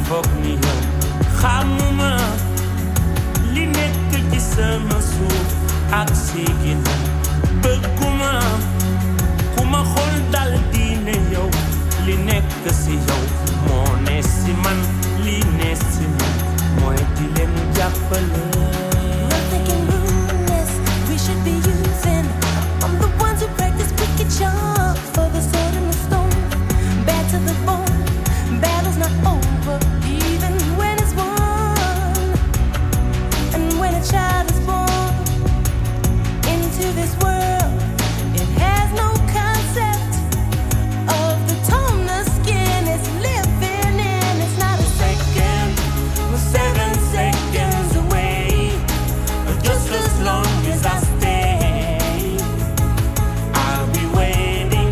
foog ni yow xamuma li nekk ci sama suuf ak sigina bëgguma ku ma xool dal di ne yow li nekk si yow moo ne si man li ne si man mooy di leen jàppale. Nothing can ruin us, we should be using. I'm the ones who practice wicked charms for the sword and the stone. Bad to the bone, battle's not over, even when it's won. And when a child is born into this world, it has no concept of the tone the skin is living in. It's not a second, we're 7 seconds away, but just as long as I stay, I'll be waiting.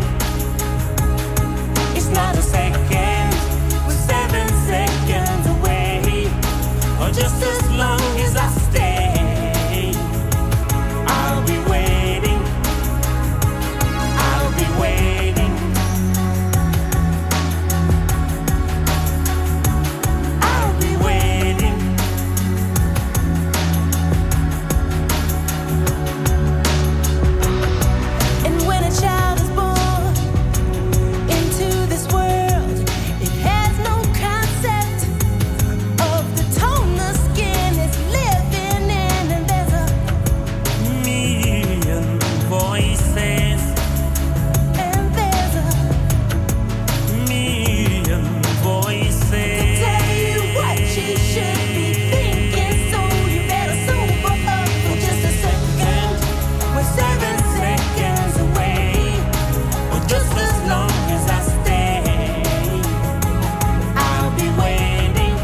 It's not a second, we're 7 seconds away, or just as long as I stay, I'll be waiting. I'll be waiting. I'll be waiting. And when a child is born into this world, it has no concept of the tone the skin is living in. And there's a Million voices, and there's a million voices. tell you what you should be thinking, so you better sober up for just a second. We're 7 seconds away, or just as long as I stay, I'll be waiting.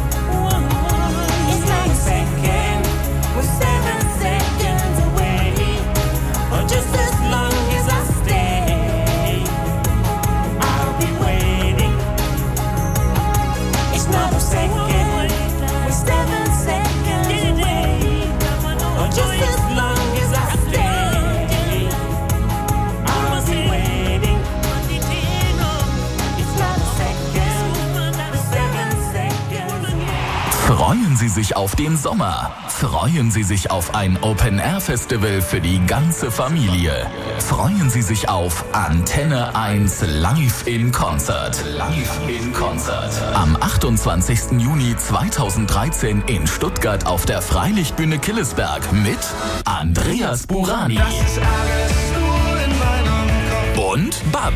It's not a second, we're 7 seconds away, or just as long as I stay, I'll be waiting. It's not a second, we're 7 seconds away, or just as long as I stay, I'll be waiting. It's not a second, we're 7 seconds away. Freuen Sie sich auf den Sommer. Freuen Sie sich auf ein Open-Air-Festival für die ganze Familie. Freuen Sie sich auf Antenne 1 Live in Concert. Live in Concert. Am 28. Juni 2013 in Stuttgart auf der Freilichtbühne Killesberg mit Andreas Burani und Bab.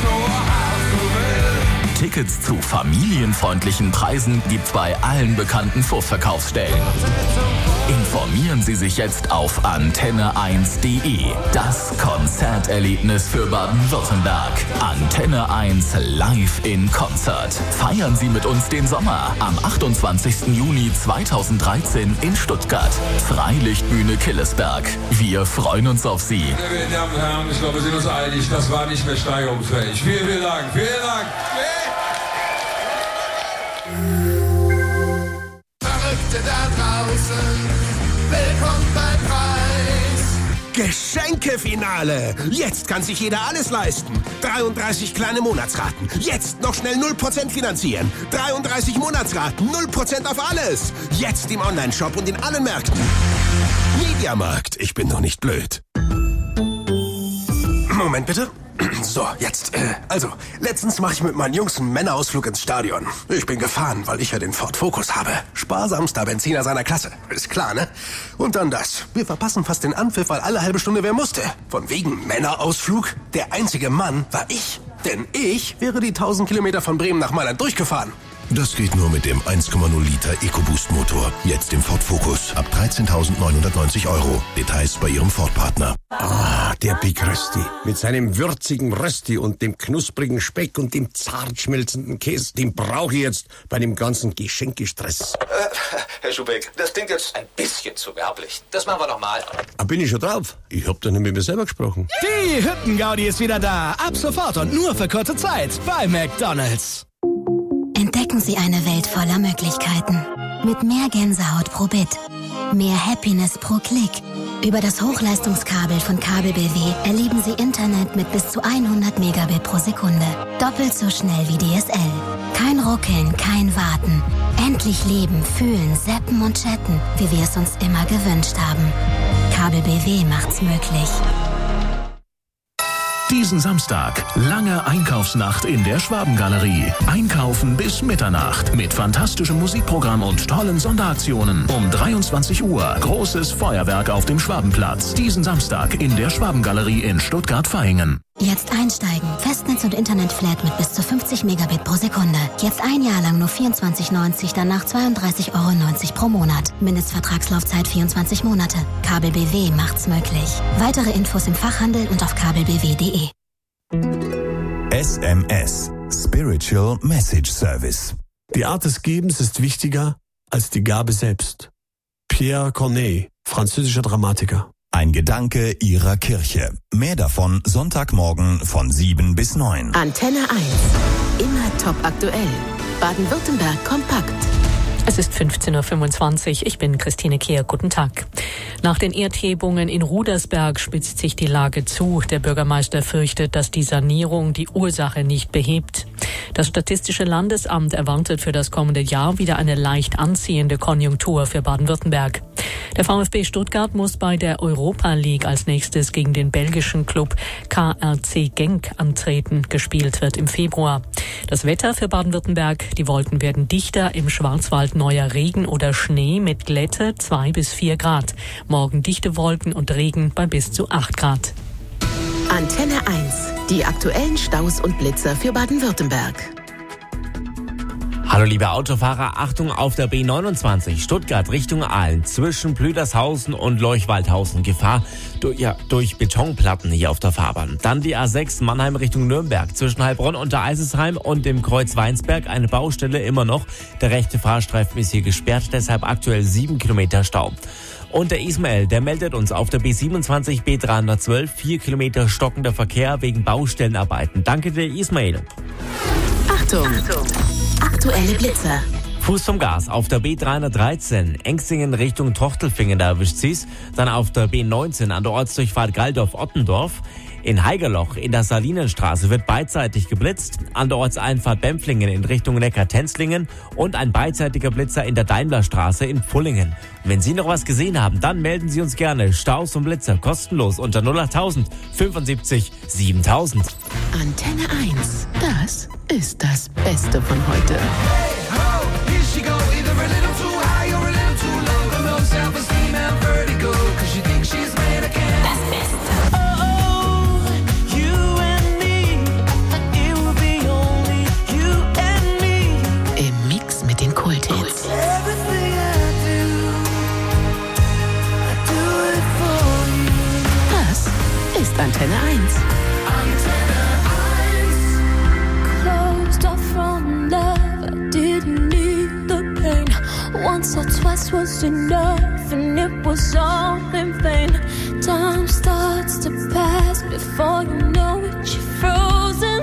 Tickets zu familienfreundlichen Preisen gibt's bei allen bekannten Vorverkaufsstellen. Informieren Sie sich jetzt auf antenne1.de. Das Konzerterlebnis für Baden-Württemberg. Antenne 1 Live in Concert. Feiern Sie mit uns den Sommer am 28. Juni 2013 in Stuttgart. Freilichtbühne Killesberg. Wir freuen uns auf Sie. Meine Damen und Herren, ich glaube, wir sind uns einig, das war nicht mehr steigerungsfähig. Vielen, vielen Dank. Vielen Dank. Verrückte da draußen, willkommen beim Preis. Geschenkefinale! Jetzt kann sich jeder alles leisten. 33 kleine Monatsraten. Jetzt noch schnell 0% finanzieren. 33 Monatsraten, 0% auf alles. Jetzt im Onlineshop und in allen Märkten. Mediamarkt, ich bin doch nicht blöd. Moment bitte. So, jetzt, also, letztens mache ich mit meinen Jungs einen Männerausflug ins Stadion. Ich bin gefahren, weil ich ja den Ford Focus habe. Sparsamster Benziner seiner Klasse. Ist klar, ne? Und dann das. Wir verpassen fast den Anpfiff, weil alle halbe Stunde wer musste. Von wegen Männerausflug. Der einzige Mann war ich. Denn ich wäre die 1000 Kilometer von Bremen nach Mailand durchgefahren. Das geht nur mit dem 1,0 Liter EcoBoost-Motor. Jetzt im Ford Focus. Ab 13.990 €. Details bei Ihrem Ford-Partner. Ah, der Big Rösti. Mit seinem würzigen Rösti und dem knusprigen Speck und dem zart schmelzenden Käse. Den brauche ich jetzt bei dem ganzen Geschenkestress. Herr Schubeck, das klingt jetzt ein bisschen zu werblich. Das machen wir doch mal. Ah, bin ich schon drauf? Ich hab doch nicht mit mir selber gesprochen. Die Hüttengaudi ist wieder da. Ab sofort und nur für kurze Zeit bei McDonald's. Entdecken Sie eine Welt voller Möglichkeiten. Mit mehr Gänsehaut pro Bit, mehr Happiness pro Klick, Über das Hochleistungskabel von Kabel BW erleben Sie Internet mit bis zu 100 Megabit pro Sekunde. Doppelt so schnell wie DSL. Kein Ruckeln, kein Warten. Endlich leben, fühlen, zappen und chatten, wie wir es uns immer gewünscht haben. Kabel BW macht's möglich. Diesen Samstag, lange Einkaufsnacht in der Schwabengalerie. Einkaufen bis Mitternacht mit fantastischem Musikprogramm und tollen Sonderaktionen. Um 23 Uhr, großes Feuerwerk auf dem Schwabenplatz. Diesen Samstag in der Schwabengalerie in Stuttgart-Vaihingen. Jetzt einsteigen. Festnetz und Internetflat mit bis zu 50 Megabit pro Sekunde. Jetzt ein Jahr lang nur 24,90, danach 32,90 € pro Monat. Mindestvertragslaufzeit 24 Monate. Kabel BW macht's möglich. Weitere Infos im Fachhandel und auf kabelbw.de. SMS. Spiritual Message Service. Die Art des Gebens ist wichtiger als die Gabe selbst. Pierre Corneille, französischer Dramatiker. Ein Gedanke Ihrer Kirche. Mehr davon Sonntagmorgen von 7 bis 9. Antenne 1. Immer top aktuell. Baden-Württemberg kompakt. Es ist 15:25 Uhr. Ich bin Christine Kehr. Guten Tag. Nach den Erdbebungen in Rudersberg spitzt sich die Lage zu. Der Bürgermeister fürchtet, dass die Sanierung die Ursache nicht behebt. Das Statistische Landesamt erwartet für das kommende Jahr wieder eine leicht anziehende Konjunktur für Baden-Württemberg. Der VfB Stuttgart muss bei der Europa League als nächstes gegen den belgischen Club KRC Genk antreten. Gespielt wird im Februar. Das Wetter für Baden-Württemberg: Die Wolken werden dichter, im Schwarzwald neuer Regen oder Schnee mit Glätte 2 bis 4 Grad. Morgen dichte Wolken und Regen bei bis zu 8 Grad. Antenne 1. Die aktuellen Staus und Blitzer für Baden-Württemberg. Hallo liebe Autofahrer, Achtung auf der B29 Stuttgart Richtung Aalen zwischen Blüdershausen und Leuchwaldhausen. Gefahr durch Betonplatten hier auf der Fahrbahn. Dann die A6 Mannheim Richtung Nürnberg zwischen Heilbronn und der Eisesheim und dem Kreuz Weinsberg. Eine Baustelle immer noch. Der rechte Fahrstreifen ist hier gesperrt, deshalb aktuell 7 Kilometer Stau. Und der Ismael, der meldet uns auf der B27 B312 4 Kilometer stockender Verkehr wegen Baustellenarbeiten. Danke dir, Ismael. Achtung! Aktuelle Blitzer. Fuß vom Gas auf der B313, Engsingen Richtung Trochtelfingen, da erwischt sie's. Dann auf der B19 an der Ortsdurchfahrt Galdorf-Ottendorf. In Haigerloch in der Salinenstraße wird beidseitig geblitzt. An der Ortseinfahrt Bempflingen in Richtung Neckar-Tenzlingen und ein beidseitiger Blitzer in der Daimlerstraße in Pfullingen. Und wenn Sie noch was gesehen haben, dann melden Sie uns gerne. Staus und Blitzer kostenlos unter 08000 75 7000. Antenne 1. Das ist das Beste von heute. Das Beste. Im Mix mit den Kulthits. Das ist Antenne 1. Closed off from love, I didn't need the pain. Once or twice was enough, and it was all in vain. Time starts to pass before you know it, you're frozen.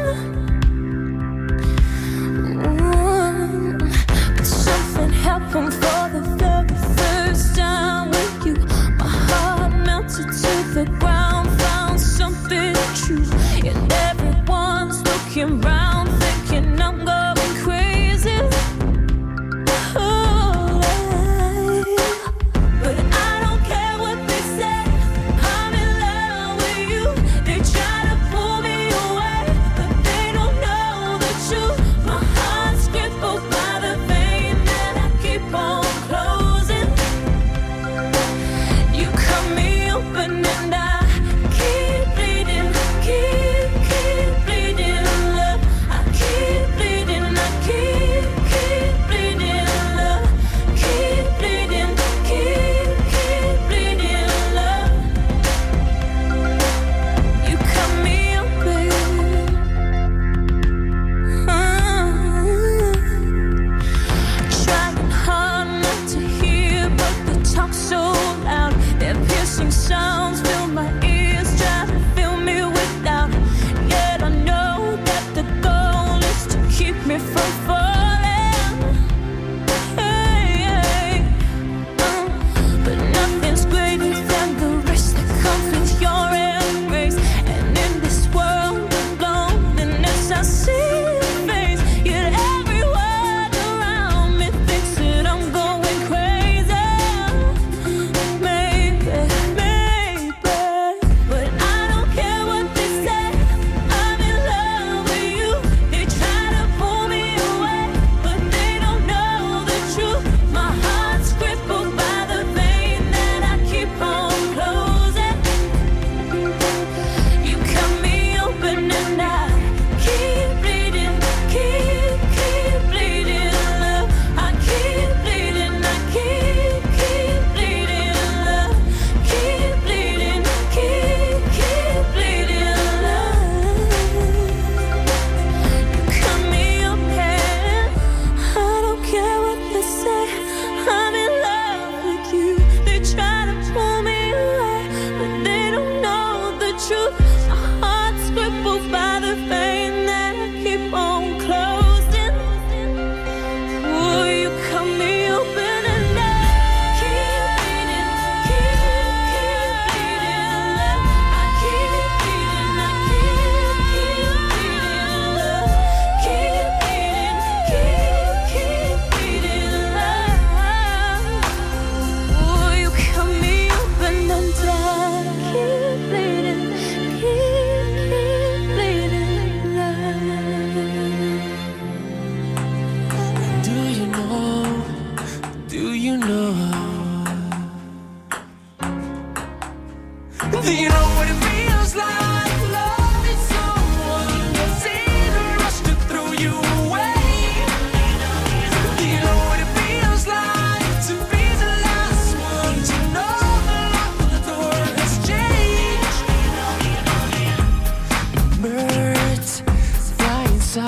But something happened for the very first time with you. My heart melted to the ground, found something true, and everyone's looking round, thinking I'm going crazy. Oh, but I don't care what they say. I'm in love with you. They try to pull me away, but they don't know the truth. My heart's crippled by the pain that I keep on closing. You cut me open and I keep bleeding, keep bleeding. Love,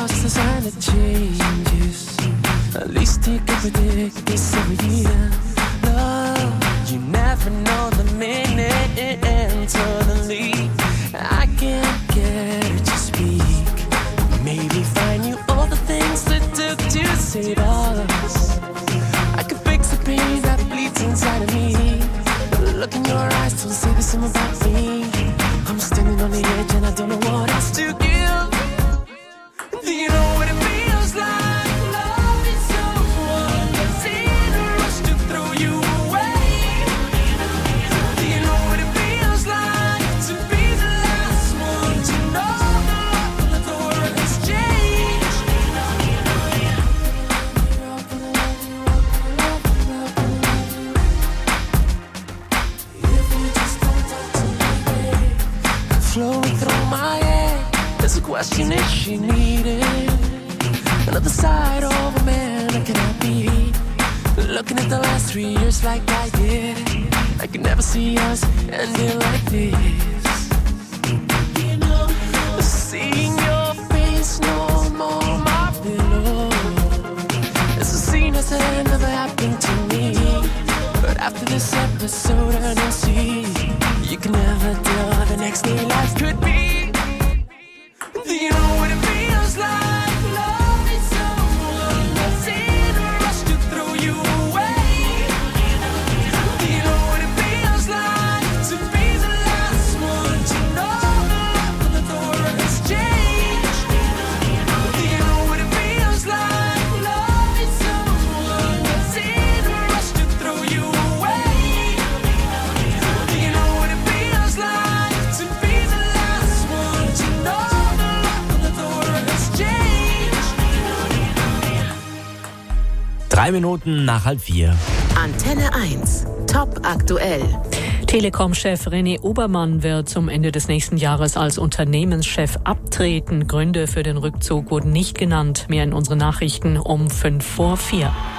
lost the sign of changes. At least he could predict this every year. Love, you never know the minute. Suddenly, I can't get her to speak. Maybe find you all the things that took to save us. I could fix the pain that bleeds inside of me. Look in your eyes, don't say the same about me. I'm standing on the edge and I don't know what else to give. Do you know what it feels like? Loving someone that's in a rush to throw you away. Do you know what it feels like to be the last one to know the lock on the door has changed? Flowing through my head, there's a question if she needed another side of a man I cannot be. Looking at the last 3 years like I did, I could never see us ending like this. Seeing your face no more my pillow. It's a scene that never happened to me. But after this episode I don't see, you can never tell how the next day life could be. Do you know what it feels like? Loving someone that's in a rush to throw you away. Do you know what it feels like to be the last one to know the lock on the door has changed? Do you know what it feels like? Loving someone that's in a rush to throw you away. Do you know what it feels like to be the last one to know the lock on the door has changed? 3 Minuten nach 3:30. Antenne 1. Top aktuell. Telekom-Chef René Obermann wird zum Ende des nächsten Jahres als Unternehmenschef abtreten. Gründe für den Rückzug wurden nicht genannt. Mehr in unseren Nachrichten um 3:55.